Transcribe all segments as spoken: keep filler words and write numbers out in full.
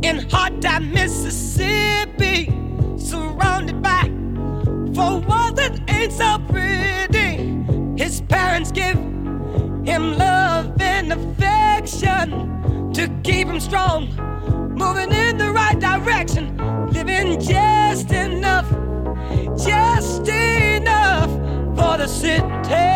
in hard time, Mississippi, surrounded by four walls that ain't so pretty. His parents give him love and affection to keep him strong, moving in the right direction, living just enough, just enough for the city.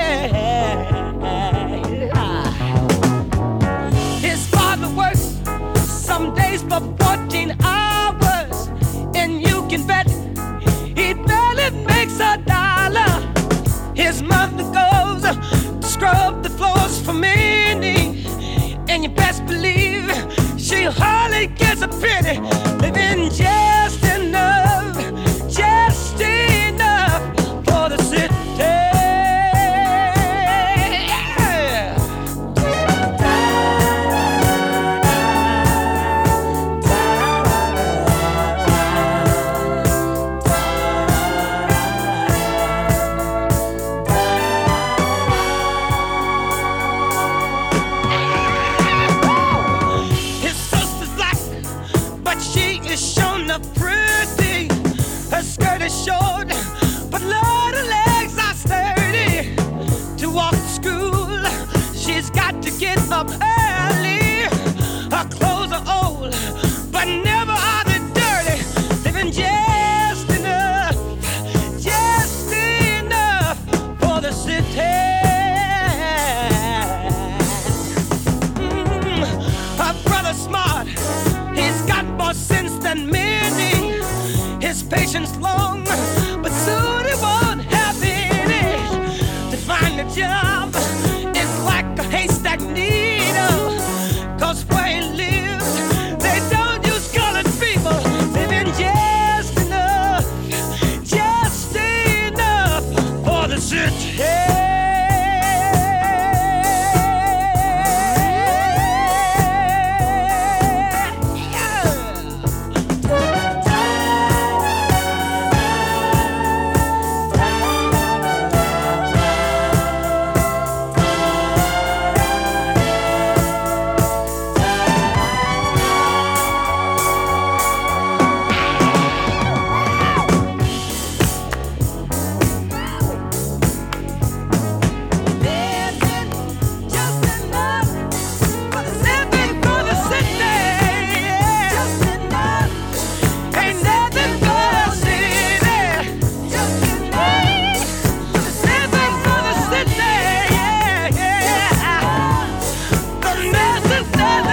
His father works some days for fourteen hours, and you can bet he barely makes a dollar. His mother goes to scrub the floors for many, and you best believe she hardly gets a penny, living just enough, just enough for the city. Short, but Lord, her legs are sturdy. To walk to school, she's got to get up early. Her clothes are old, but never are they dirty. Living just enough, just enough for the city. Mm, her brother's smart, he's got more sense than many. His patience long, but soon he won't have any. To find a job is like a haystack needle, 'cause where he lives, they don't use colored people. Living just enough, just enough for the city. The message that